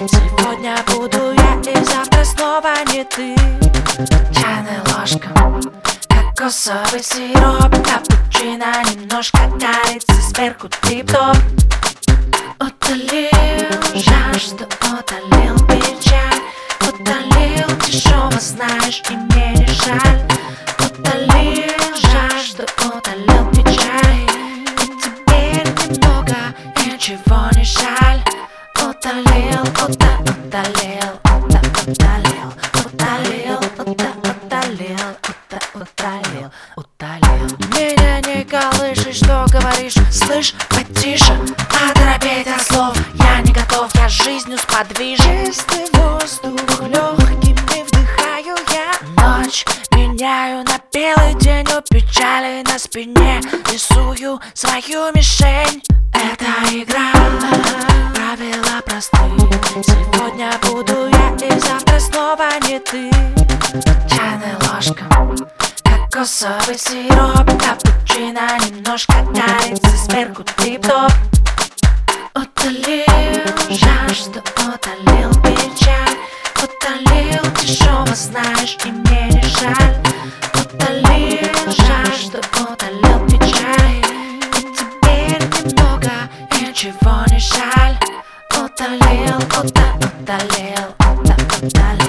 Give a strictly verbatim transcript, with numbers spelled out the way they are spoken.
Сегодня буду я и завтра снова не ты. Чайная ложка, кокосовый сироп, капучино, немножко корицы, сверху тип-топ. Утолил жажду, утолил печаль, утолил дешево, знаешь, и мне не жаль. Утолил жажду, утолил печаль, и теперь немного, ничего не жаль. Утолил, ута, утолил, ута, утолил, утолил, ута, утолил, ута, утолил, утолил. Меня не колышешь, что говоришь, слышь, потише, оторопеть от слов, я не готов, я жизнью сподвижен. Чистый воздух легкими вдыхаю я, ночь меняю на белый день, у печали на спине рисую свою мишень. Это игра, правила просты. Сегодня буду я и завтра снова не ты. Чайная ложка, кокосовый сироп, капучино, немножко корицы, сверху тип-топ. Утолил жажду, утолил печаль, утолил дешево, знаешь, и мне не жаль. Утолил жажду, утолил печаль, и теперь немного, ничего не жаль. Утолил, ута, утолил, ута, утолил.